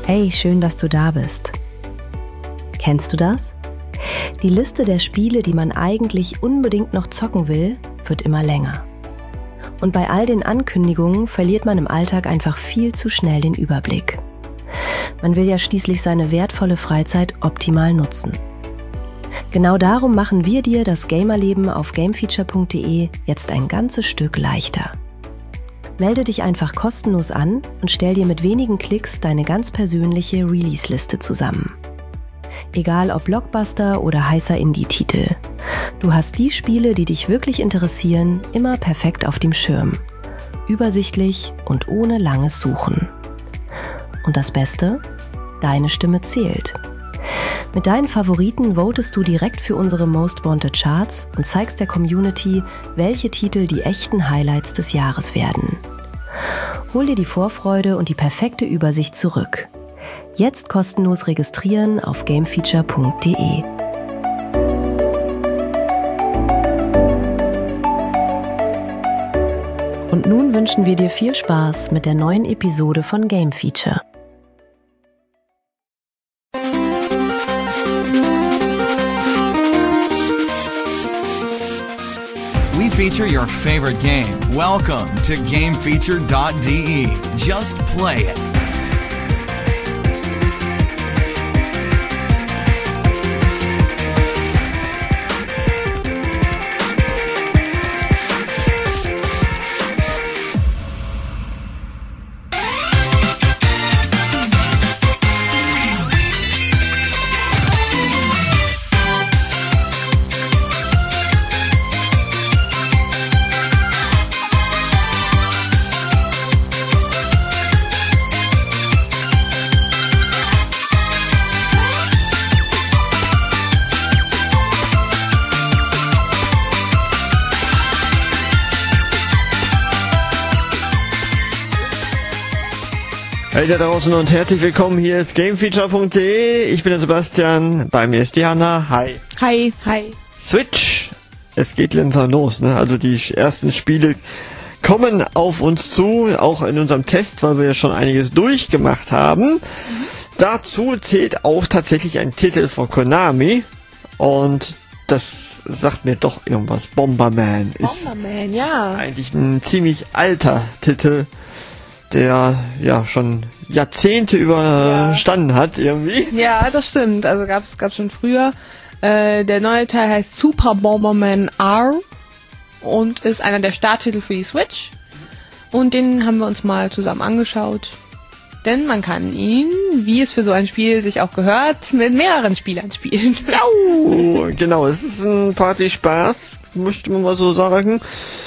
Hey, schön, dass du da bist. Kennst du das? Die Liste der Spiele, die man eigentlich unbedingt noch zocken will, wird immer länger. Und bei all den Ankündigungen verliert man im Alltag einfach viel zu schnell den Überblick. Man will ja schließlich seine wertvolle Freizeit optimal nutzen. Genau darum machen wir dir das Gamerleben auf gamefeature.de jetzt ein ganzes Stück leichter. Melde dich einfach kostenlos an und stell dir mit wenigen Klicks deine ganz persönliche Release-Liste zusammen. Egal ob Blockbuster oder heißer Indie-Titel. Du hast die Spiele, die dich wirklich interessieren, immer perfekt auf dem Schirm. Übersichtlich und ohne langes Suchen. Und das Beste? Deine Stimme zählt. Mit deinen Favoriten votest du direkt für unsere Most Wanted Charts und zeigst der Community, welche Titel die echten Highlights des Jahres werden. Hol dir die Vorfreude und die perfekte Übersicht zurück. Jetzt kostenlos registrieren auf gamefeature.de. Und nun wünschen wir dir viel Spaß mit der neuen Episode von Game Feature. We feature your favorite game. Welcome to GameFeature.de. Just play it. Hey da draußen und herzlich willkommen, hier ist gamefeature.de. Ich bin der Sebastian, bei mir ist Diana. Hi. Hi, hi. Switch, es geht langsam los, ne? Also die ersten Spiele kommen auf uns zu, auch in unserem Test, weil wir ja schon einiges durchgemacht haben. Dazu zählt auch tatsächlich ein Titel von Konami und das sagt mir doch irgendwas. Bomberman ist Ja. eigentlich ein ziemlich alter Titel, der ja schon Jahrzehnte überstanden hat irgendwie. Ja, das stimmt. Also gab's schon früher. Der neue Teil heißt Super Bomberman R und ist einer der Starttitel für die Switch. Und den haben wir uns mal zusammen angeschaut. Denn man kann ihn, wie es für so ein Spiel sich auch gehört, mit mehreren Spielern spielen. Genau, es ist ein Partyspaß, möchte man mal so sagen.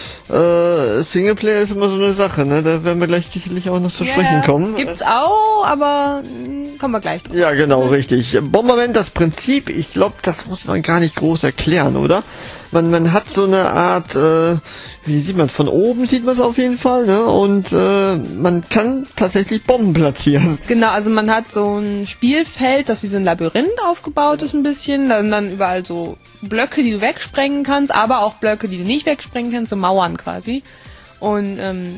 Singleplayer ist immer so eine Sache, ne? Da werden wir gleich sicherlich auch noch zu sprechen kommen. Gibt's auch, aber kommen wir gleich drauf. Ja, genau, richtig. Bomberman, das Prinzip, ich glaube, das muss man gar nicht groß erklären, oder? Man hat so eine Art, wie sieht man, von oben sieht man es auf jeden Fall, ne? Und man kann tatsächlich Bomben platzieren. Genau, also man hat so ein Spielfeld, das wie so ein Labyrinth aufgebaut ist ein bisschen, dann überall so Blöcke, die du wegsprengen kannst, aber auch Blöcke, die du nicht wegsprengen kannst, so Mauern quasi. Und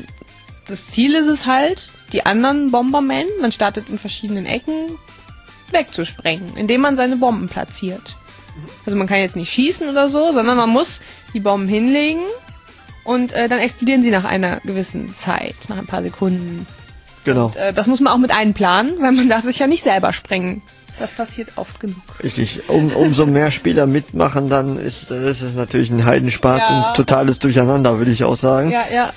das Ziel ist es halt, die anderen Bombermen, man startet in verschiedenen Ecken, wegzusprengen, indem man seine Bomben platziert. Also man kann jetzt nicht schießen oder so, sondern man muss die Bomben hinlegen und dann explodieren sie nach einer gewissen Zeit, nach ein paar Sekunden. Genau. Und, das muss man auch mit einplanen, weil man darf sich ja nicht selber sprengen. Das passiert oft genug. Richtig. Umso mehr Spieler mitmachen, dann ist es natürlich ein Heidenspaß und totales Durcheinander, würde ich auch sagen. Ja.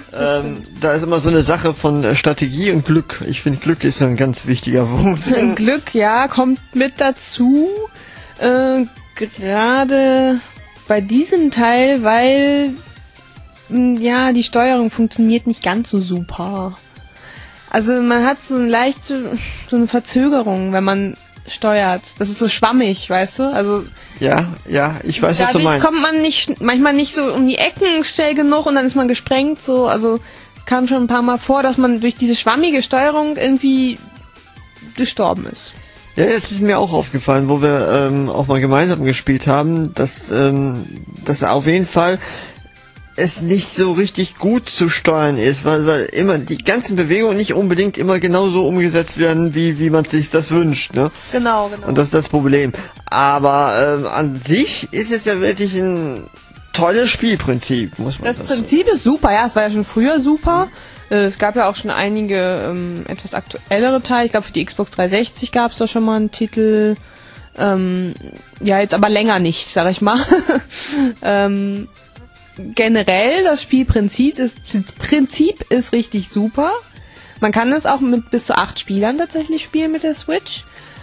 Da ist immer so eine Sache von Strategie und Glück. Ich finde, Glück ist ein ganz wichtiger Punkt. Glück, ja, kommt mit dazu. Gerade bei diesem Teil, weil die Steuerung funktioniert nicht ganz so super. Also man hat so eine Verzögerung, wenn man steuert. Das ist so schwammig, weißt du? Also ja, ich weiß, was du meinst. Kommt man manchmal nicht so um die Ecken schnell genug und dann ist man gesprengt. So, also es kam schon ein paar Mal vor, dass man durch diese schwammige Steuerung irgendwie gestorben ist. Ja, das ist mir auch aufgefallen, wo wir auch mal gemeinsam gespielt haben, dass auf jeden Fall es nicht so richtig gut zu steuern ist, weil immer die ganzen Bewegungen nicht unbedingt immer genauso umgesetzt werden, wie man sich das wünscht, ne? Genau. Und das ist das Problem. Aber an sich ist es ja wirklich ein tolles Spielprinzip, muss man sagen. Das Prinzip ist super, ja, es war ja schon früher super. Es gab ja auch schon einige etwas aktuellere Teile. Ich glaube, für die Xbox 360 gab es da schon mal einen Titel. Ja, jetzt aber länger nicht, sag ich mal. Generell, das Spielprinzip ist richtig super. Man kann es auch mit bis zu 8 Spielern tatsächlich spielen mit der Switch.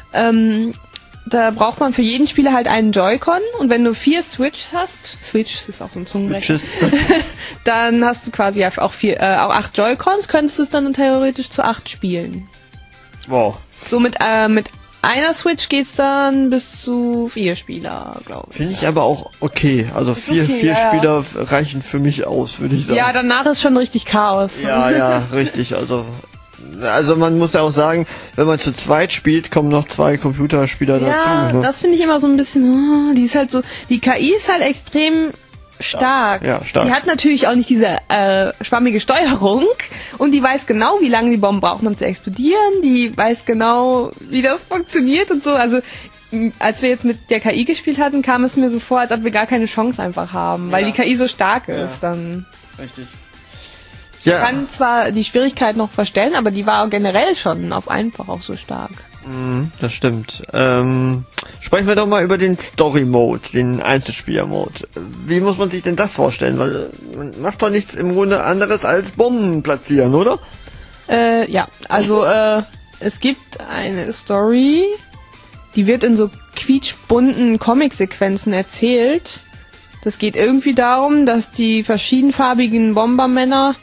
Da braucht man für jeden Spieler halt einen Joy-Con und wenn du 4 Switches hast, Switch ist auch so ein Zungenbrecher, dann hast du quasi auch 8 Joy-Cons, könntest du es dann theoretisch zu 8 spielen. Wow. So mit einer Switch geht's dann bis zu 4 Spieler, glaube ich. Finde ich aber auch okay. Also vier Spieler reichen für mich aus, würde ich sagen. Ja, danach ist schon richtig Chaos. Ja, richtig. Also man muss ja auch sagen, wenn man zu zweit spielt, kommen noch 2 Computerspieler dazu. Ja, Ne? das finde ich immer so ein bisschen, die ist halt so, die KI ist halt extrem stark. Ja, stark. Die hat natürlich auch nicht diese schwammige Steuerung und die weiß genau, wie lange die Bomben brauchen, um zu explodieren. Die weiß genau, wie das funktioniert und so. Also als wir jetzt mit der KI gespielt hatten, kam es mir so vor, als ob wir gar keine Chance einfach haben, weil die KI so stark ist. Dann Richtig. Ich kann zwar die Schwierigkeit noch verstellen, aber die war generell schon auf einfach auch so stark. Das stimmt. Sprechen wir doch mal über den Story-Mode, den Einzelspieler-Mode. Wie muss man sich denn das vorstellen? Weil man macht doch nichts im Grunde anderes als Bomben platzieren, oder? Ja, also es gibt eine Story, die wird in so quietschbunten Comic-Sequenzen erzählt. Das geht irgendwie darum, dass die verschiedenfarbigen Bombermänner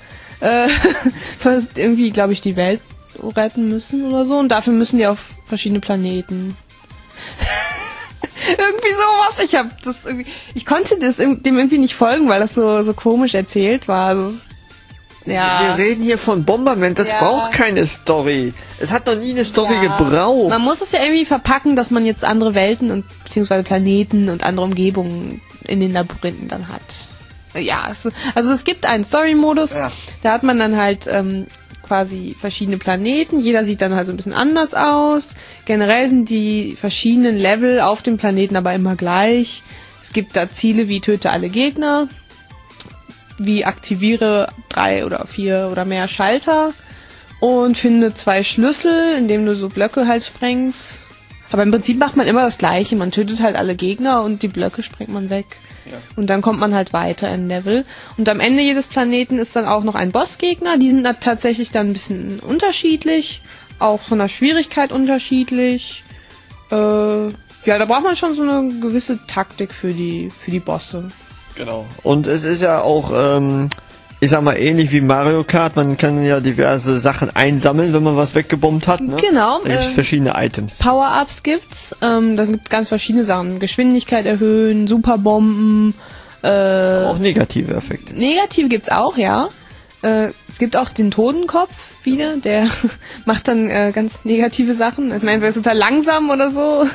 fast irgendwie, glaube ich, die Welt retten müssen oder so und dafür müssen die auf verschiedene Planeten. Irgendwie sowas. Ich konnte dem irgendwie nicht folgen, weil das so komisch erzählt war. Also, ja. Wir reden hier von Bomberman, das braucht keine Story. Es hat noch nie eine Story gebraucht. Man muss es ja irgendwie verpacken, dass man jetzt andere Welten und beziehungsweise Planeten und andere Umgebungen in den Labyrinthen dann hat. Ja, also es gibt einen Story-Modus, da hat man dann halt quasi verschiedene Planeten, jeder sieht dann halt so ein bisschen anders aus. Generell sind die verschiedenen Level auf dem Planeten aber immer gleich. Es gibt da Ziele wie töte alle Gegner, wie aktiviere 3 oder 4 oder mehr Schalter und finde 2 Schlüssel, indem du so Blöcke halt sprengst. Aber im Prinzip macht man immer das Gleiche, man tötet halt alle Gegner und die Blöcke sprengt man weg. Und dann kommt man halt weiter in Level. Und am Ende jedes Planeten ist dann auch noch ein Bossgegner. Die sind dann tatsächlich dann ein bisschen unterschiedlich. Auch von der Schwierigkeit unterschiedlich. Ja, da braucht man schon so eine gewisse Taktik für die Bosse. Genau. Und es ist ja auch, ich sag mal, ähnlich wie Mario Kart. Man kann ja diverse Sachen einsammeln, wenn man was weggebombt hat. Ne? Genau. Da gibt es verschiedene Items. Power-Ups gibt's. Da gibt ganz verschiedene Sachen. Geschwindigkeit erhöhen, Superbomben. Auch negative Effekte. Negative gibt's auch, ja. Es gibt auch den Totenkopf wieder. Der macht dann ganz negative Sachen. Also, entweder ist total langsam oder so.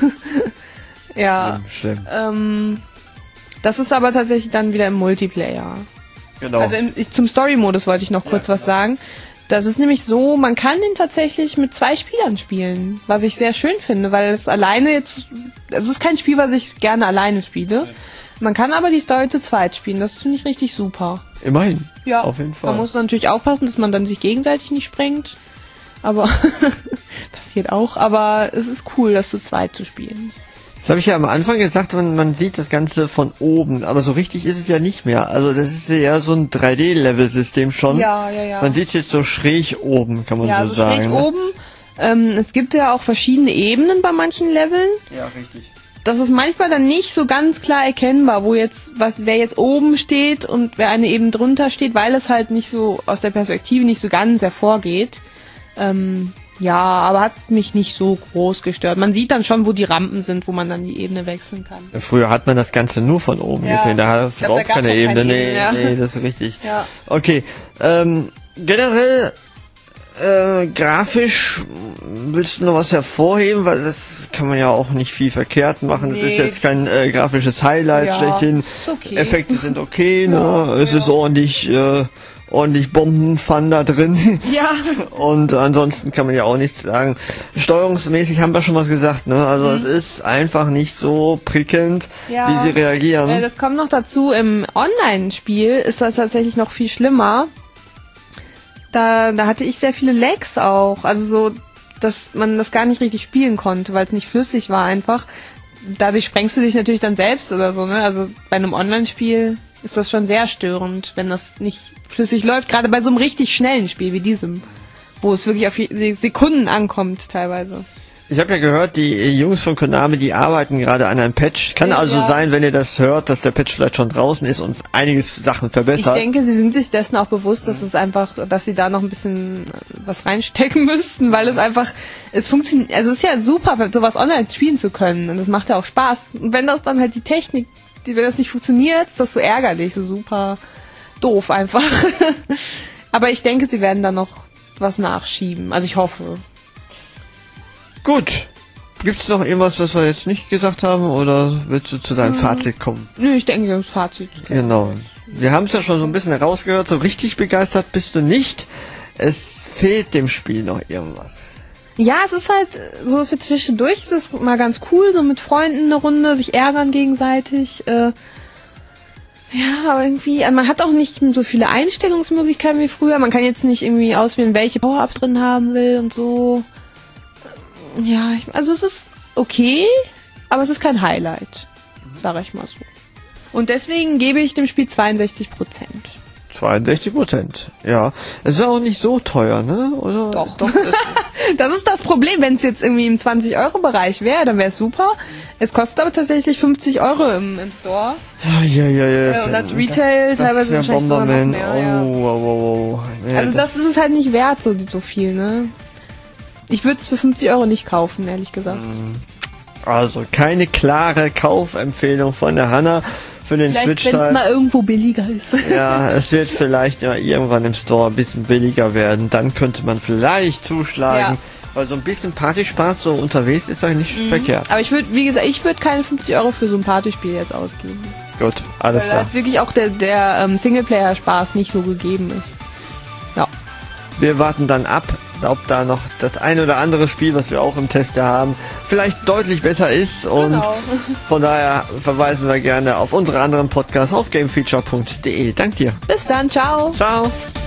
Ja. Schlimm. Das ist aber tatsächlich dann wieder im Multiplayer. Genau. Also zum Story-Modus wollte ich noch kurz was sagen. Das ist nämlich so, man kann den tatsächlich mit 2 Spielern spielen, was ich sehr schön finde, weil es alleine jetzt, also es ist kein Spiel, was ich gerne alleine spiele. Man kann aber die Story zu zweit spielen, das finde ich richtig super. Immerhin. Ja, auf jeden Fall. Man muss natürlich aufpassen, dass man dann sich gegenseitig nicht sprengt, aber passiert auch, aber es ist cool, das zu zweit zu spielen. Das habe ich ja am Anfang gesagt, man sieht das Ganze von oben, aber so richtig ist es ja nicht mehr. Also das ist ja so ein 3D-Level-System schon. Ja. Man sieht es jetzt so schräg oben, kann man so so sagen. Ja, schräg ne? oben. Es gibt ja auch verschiedene Ebenen bei manchen Leveln. Ja, richtig. Das ist manchmal dann nicht so ganz klar erkennbar, wer jetzt oben steht und wer eine Ebene drunter steht, weil es halt nicht so aus der Perspektive nicht so ganz hervorgeht. Ja, aber hat mich nicht so groß gestört. Man sieht dann schon, wo die Rampen sind, wo man dann die Ebene wechseln kann. Ja, früher hat man das Ganze nur von oben gesehen, da hast du überhaupt keine Ebene. Nee, das ist richtig. Ja. Okay, generell Grafisch willst du noch was hervorheben, weil das kann man ja auch nicht viel verkehrt machen. Das ist jetzt kein grafisches Highlight schlechthin. Ist okay. Effekte sind okay, ne? Es ist ordentlich Bombenfun da drin. Ja. Und ansonsten kann man ja auch nichts sagen. Steuerungsmäßig haben wir schon was gesagt, ne? Also es ist einfach nicht so prickelnd, wie sie reagieren. Das kommt noch dazu, im Online-Spiel ist das tatsächlich noch viel schlimmer. Da hatte ich sehr viele Lags auch. Also so, dass man das gar nicht richtig spielen konnte, weil es nicht flüssig war einfach. Dadurch sprengst du dich natürlich dann selbst oder so, ne? Also bei einem Online-Spiel ist das schon sehr störend, wenn das nicht flüssig läuft. Gerade bei so einem richtig schnellen Spiel wie diesem, wo es wirklich auf Sekunden ankommt teilweise. Ich habe ja gehört, die Jungs von Konami, die arbeiten gerade an einem Patch. Kann also sein, wenn ihr das hört, dass der Patch vielleicht schon draußen ist und einiges Sachen verbessert. Ich denke, sie sind sich dessen auch bewusst, dass es einfach, dass sie da noch ein bisschen was reinstecken müssten, weil es funktioniert, also es ist ja super, sowas online spielen zu können und das macht ja auch Spaß. Und wenn das dann halt die Technik, wenn das nicht funktioniert, ist das so ärgerlich, so super doof einfach. Aber ich denke, sie werden da noch was nachschieben. Also ich hoffe. Gut. Gibt's noch irgendwas, was wir jetzt nicht gesagt haben, oder willst du zu deinem Fazit kommen? Nö, ich denke, das Fazit. Genau. Wir haben es ja schon so ein bisschen herausgehört, so richtig begeistert bist du nicht. Es fehlt dem Spiel noch irgendwas. Ja, es ist halt so für zwischendurch, es ist mal ganz cool, so mit Freunden eine Runde, sich ärgern gegenseitig. Ja, aber irgendwie, man hat auch nicht so viele Einstellungsmöglichkeiten wie früher. Man kann jetzt nicht irgendwie auswählen, welche Power-Ups drin haben will und so. Ja, also es ist okay, aber es ist kein Highlight, sage ich mal so. Und deswegen gebe ich dem Spiel 62%. 62%, ja. Es ist auch nicht so teuer, ne? Oder? Doch. Das ist das Problem. Wenn es jetzt irgendwie im 20-Euro-Bereich wäre, dann wäre es super. Es kostet aber tatsächlich 50 Euro im Store. Ja. Und als Retail teilweise wahrscheinlich sogar noch mehr. Oh. Ja, also das ist es halt nicht wert, so viel, ne? Ich würde es für 50 Euro nicht kaufen, ehrlich gesagt. Also keine klare Kaufempfehlung von der Hanna für den Switch. Vielleicht, wenn es mal irgendwo billiger ist. Ja, es wird vielleicht ja irgendwann im Store ein bisschen billiger werden. Dann könnte man vielleicht zuschlagen. Ja. Weil so ein bisschen Partyspaß so unterwegs ist eigentlich nicht verkehrt. Aber ich würde keine 50 Euro für so ein Partyspiel jetzt ausgeben. Gut, alles klar. Weil da wirklich auch der Singleplayer-Spaß nicht so gegeben ist. Ja. Wir warten dann ab, ob da noch das ein oder andere Spiel, was wir auch im Test haben, vielleicht deutlich besser ist. Und von daher verweisen wir gerne auf unsere anderen Podcasts auf gamefeature.de. Dank dir. Bis dann, ciao. Ciao.